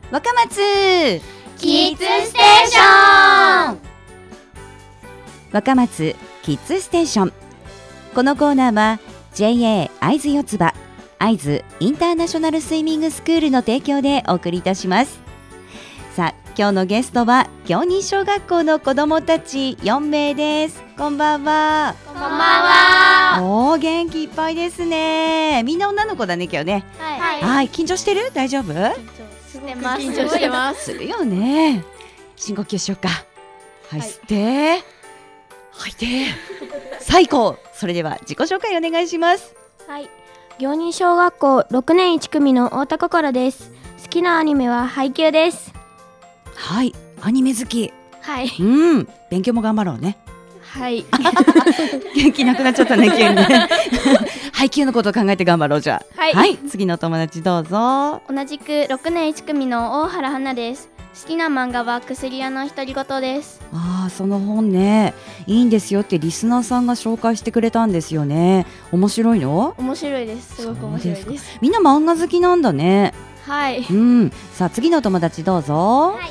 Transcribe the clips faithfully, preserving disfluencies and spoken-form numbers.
若松キッズステーション。 若松キッズステーション。このコーナーは ジェイエー 会津四つ葉会津インターナショナルスイミングスクールの提供でお送りいたします。さあ、今日のゲストは行仁小学校の子どもたちよんめいです。こんばんは。 こんばんは。 おー、元気いっぱいですね。みんな女の子だね今日ね。 はい、 はい、緊張してる？大丈夫？ してます。緊張してます。 するよね。深呼吸しようか。はい、吸って吐いて最高。それでは自己紹介お願いします。 はい、行仁小学校ろくねんいち組の太田心です。好きなアニメはハイキューです。 はい、アニメ好き。 はい、 うん、勉強も頑張ろうね。 はい。 元気なくなっちゃったね急にね。ハイキューのことを考えて頑張ろう。じゃあ、 はい、 はい、次のお友達どうぞ。 同じくろくねんいち組の大原花です。好きな漫画は薬屋の独り言です。 ああ、その本ね、いいんですよってリスナーさんが紹介してくれたんですよね。面白いの？ 面白いです。すごく面白いです。 みんな漫画好きなんだね。 はい、 うん、さあ次のお友達どうぞ。 はい、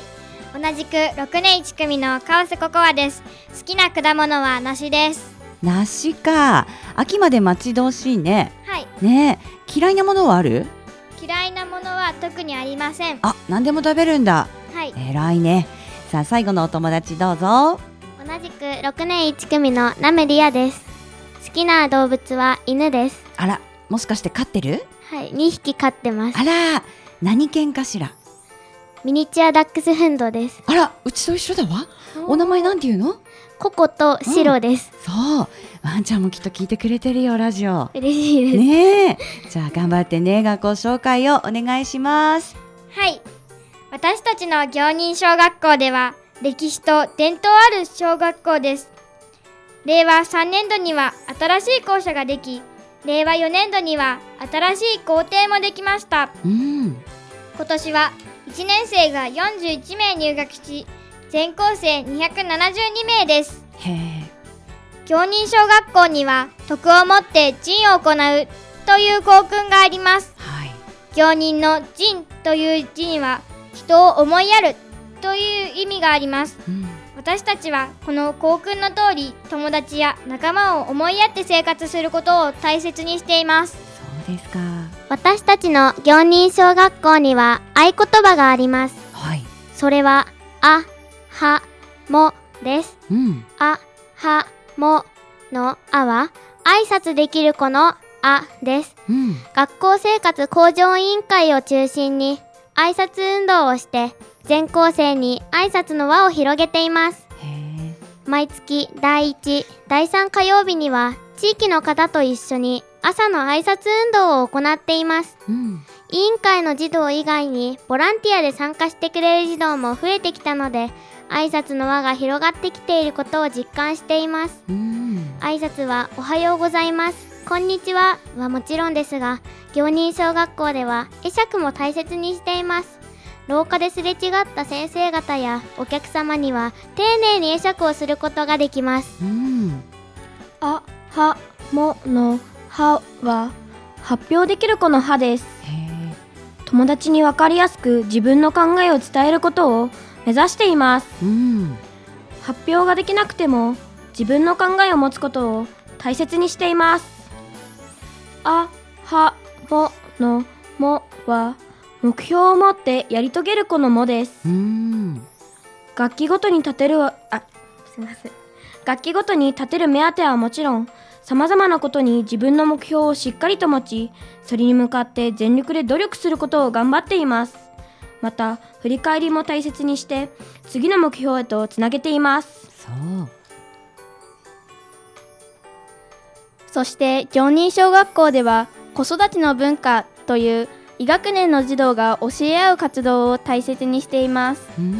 同じくろくねんいち組のカオスココアです。好きな果物は梨です。 梨か。秋まで待ち遠しいね。 はい。 ねえ、嫌いなものはある？ 嫌いなものは特にありません。 あ、何でも食べるんだ。 はい。 偉いね。さあ最後のお友達どうぞ。 同じくろくねんいち組のナメリアです。好きな動物は犬です。 あら、もしかして飼ってる？ はい、にひき飼ってます。 あら、何犬かしら？ ミニチュアダックスフンドです。 あら、うちと一緒だわ。お名前なんていうの？ ココとシロです、 うん、そう、ワンちゃんもきっと聞いてくれてるよラジオ。 嬉しいですねえ。じゃあ頑張ってね、学校紹介をお願いします。 はい、私たちの行仁小学校では歴史と伝統ある小学校です。れいわさんねんどには新しい校舎ができ、れいわよねんどには新しい校庭もできました。 うん、 今年はいちねんせいがよんじゅういちめい入学し、全校生にひゃくななじゅうにめいです。 へえ。 行仁小学校には徳をもって仁を行うという校訓があります。 はい、 行仁の仁という字には人を思いやるという意味があります、 うん、 私たちはこの校訓の通り、友達や仲間を思いやって生活することを大切にしています。 そうですか。 私たちの行仁小学校には合言葉があります。 はい、 それはあ、は、もです、 うん、 あ、は、ものあは挨拶できる子のあです、 うん、 学校生活向上委員会を中心に挨拶運動をして全校生に挨拶の輪を広げています。 へえ。 毎月だいいち、だいさん火曜日には地域の方と一緒に朝の挨拶運動を行っています、 うん、 委員会の児童以外にボランティアで参加してくれる児童も増えてきたので、挨拶の輪が広がってきていることを実感しています、 うん、 挨拶はおはようございます、こんにちははもちろんですが、行仁小学校では会釈も大切にしています。廊下ですれ違った先生方やお客様には丁寧に会釈をすることができます、 うん、 あ、は、ものはは発表できる子のはです。 へえ。 友達に分かりやすく自分の考えを伝えることを目指しています、 うん、 発表ができなくても自分の考えを持つことを大切にしています。あ、は、ものもは目標を持ってやり遂げる子のもです、 うん、 楽器ごとに立てるあ、すみません楽器ごとに立てる目当てはもちろん、さまざまなことに自分の目標をしっかりと持ち、それに向かって全力で努力することを頑張っています。また振り返りも大切にして次の目標へとつなげています。 そう。 そして行仁小学校では子育ての文化という医学年の児童が教え合う活動を大切にしています。 うん、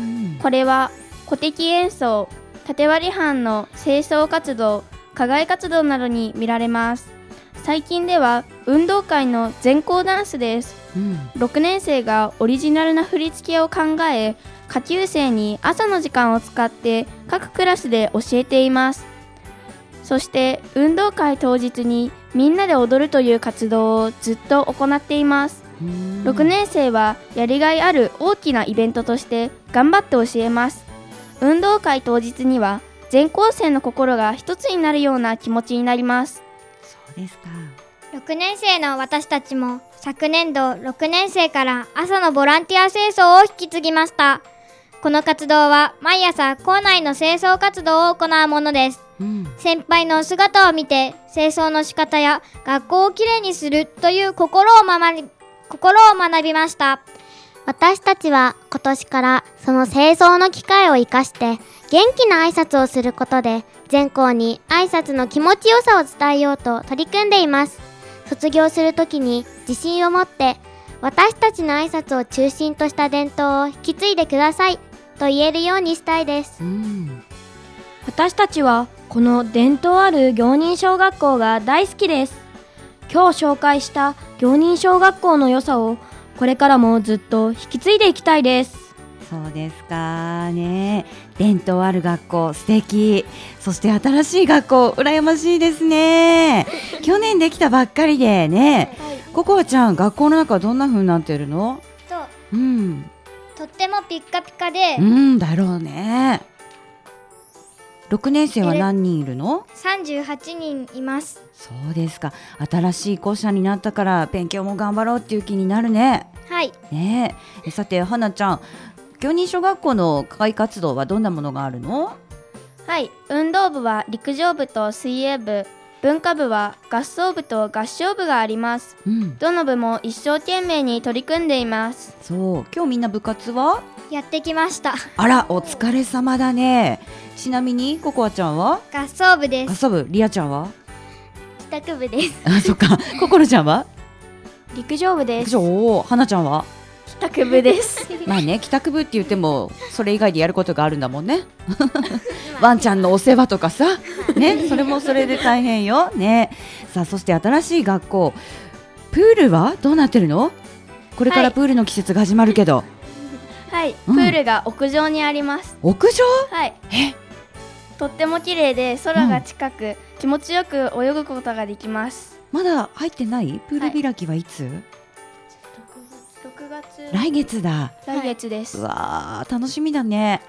これは鼓笛演奏、縦割り班の清掃活動、課外活動などに見られます。最近では運動会の全校ダンスです、うん、ろくねんせいがオリジナルな振り付けを考え、下級生に朝の時間を使って各クラスで教えています。そして運動会当日にみんなで踊るという活動をずっと行っています。 ろくねん生はやりがいある大きなイベントとして頑張って教えます。運動会当日には全校生の心が一つになるような気持ちになります。 そうですか。 ろくねん生の私たちも昨年度ろくねん生から朝のボランティア清掃を引き継ぎました。この活動は毎朝校内の清掃活動を行うものです、うん、先輩の姿を見て清掃の仕方や学校をきれいにするという心を学び、心を学びました。私たちは今年からその清掃の機会を生かして元気な挨拶をすることで全校に挨拶の気持ちよさを伝えようと取り組んでいます。卒業するときに自信を持って私たちの挨拶を中心とした伝統を引き継いでくださいと言えるようにしたいです、うん、 私たちはこの伝統ある行人小学校が大好きです。今日紹介した行人小学校の良さをこれからもずっと引き継いでいきたいです。 そうですかね。伝統ある学校素敵。そして新しい学校羨ましいですね。去年できたばっかりでね、はい、ココアちゃん学校の中はどんな風になってるの？ そう、 うん、 とってもピッカピカで、 うんだろうね。ろくねん生は何人いるの？ さんじゅうはちにんいます。 そうですか。新しい校舎になったから勉強も頑張ろうっていう気になるね。 はいねえ。さてはなちゃん、行人小学校の課外活動はどんなものがあるの？ はい、運動部は陸上部と水泳部、文化部は合奏部と合唱部があります、うん、どの部も一生懸命に取り組んでいます。 そう、今日みんな部活はやってきました。 あら、お疲れ様だね。ちなみにココアちゃんは合奏部です。 合奏部。リアちゃんは帰宅部です。 あ、そっか。ココロちゃんは陸上部です。 おー、はなちゃんは帰宅部ですまあね、帰宅部って言ってもそれ以外でやることがあるんだもんねワンちゃんのお世話とかさ、ね、それもそれで大変よ、ね、さあそして新しい学校プールはどうなってるの？これからプールの季節が始まるけど、 はい、うん、プールが屋上にあります。 屋上？ はい、 えとっても綺麗で空が近く、うん、気持ちよく泳ぐことができます。 まだ入ってない？プール開きはいつ？はい、 ろくがつ。 来月だ。 来月です。 うわー、楽しみだね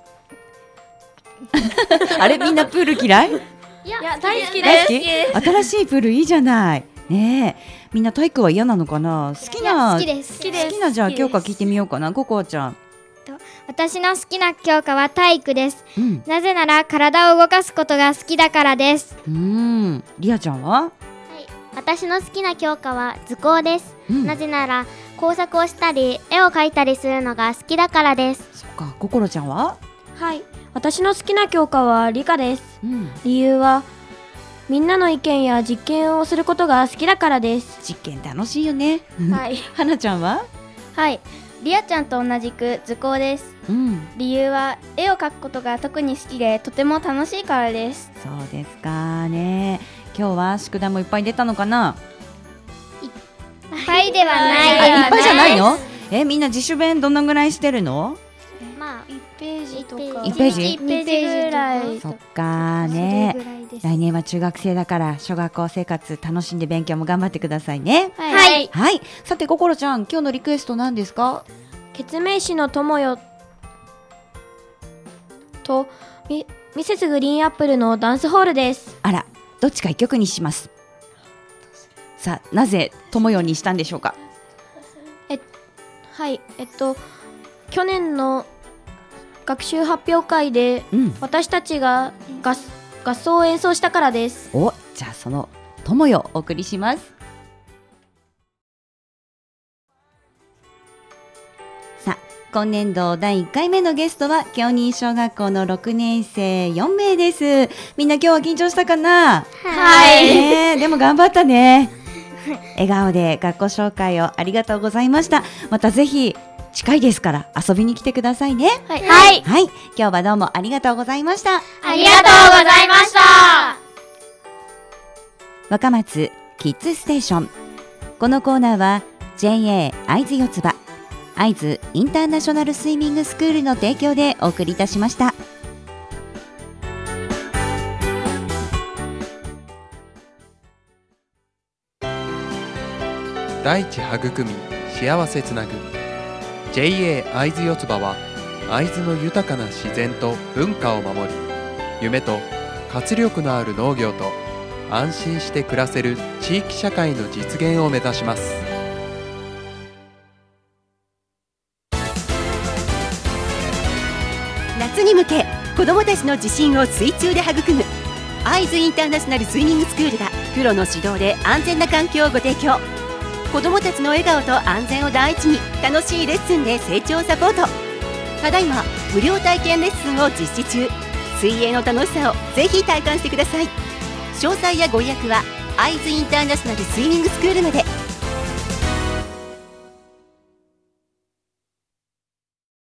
あれ、みんなプール嫌い？ いや、大好きです。 新しいプールいいじゃないね。え、みんな体育は嫌なのかな？好きな好きです。 好きなじゃあ教科聞いてみようかな。ココアちゃん。 私の好きな教科は体育です、うん、なぜなら体を動かすことが好きだからです。 うーん、リアちゃんは？ はい、私の好きな教科は図工です、うん、なぜなら工作をしたり絵を描いたりするのが好きだからです。 そっか。ココロちゃんは？ はい、私の好きな教科は理科です、うん、理由はみんなの意見や実験をすることが好きだからです。 実験楽しいよね。 はい。 はなちゃんは？ はい、リアちゃんと同じく図工です、うん、理由は絵を描くことが特に好きでとても楽しいからです。 そうですかね。今日は宿題もいっぱい出たのかな？ いっぱいではない。 いっぱいじゃないの？え、みんな自主弁どのぐらいしてるの？ まあいちページとかいちページ？ いちページぐらい。 そっかね。来年は中学生だから小学校生活楽しんで勉強も頑張ってくださいね。 はい、 はい、さてココロちゃん、今日のリクエスト何ですか？ ケツメイシの友よとミ, ミセスグリーンアップルのダンスホールです。 あら、どっちか一曲にします。さあ、なぜ友よにしたんでしょうか？ えはいえっと去年の学習発表会で、うん、私たちが合合奏を演奏したからです。 お、じゃあその友よお送りします。さあ、今年度だいいっかいめのゲストは行人小学校のろくねん生よんめいです。みんな今日は緊張したかな？ はい、 ね、でも頑張ったね笑顔で学校紹介をありがとうございました。またぜひ近いですから遊びに来てくださいね。 はい、はい、 はい、今日はどうもありがとうございました。 ありがとうございました。 若松キッズステーション。このコーナーは ジェイエー 会津四つ葉会津インターナショナルスイミングスクールの提供でお送りいたしました。 大地育み幸せつなぐ ジェイエー 会津四つ葉は会津の豊かな自然と文化を守り、夢と活力のある農業と安心して暮らせる地域社会の実現を目指します。 夏に向け子どもたちの自信を水中で育む会津インターナショナルスイミングスクールがプロの指導で安全な環境をご提供。子どもたちの笑顔と安全を第一に楽しいレッスンで成長をサポート。ただいま無料体験レッスンを実施中。水泳の楽しさをぜひ体感してください。詳細やご予約は会津インターナショナルスイミングスクールまで。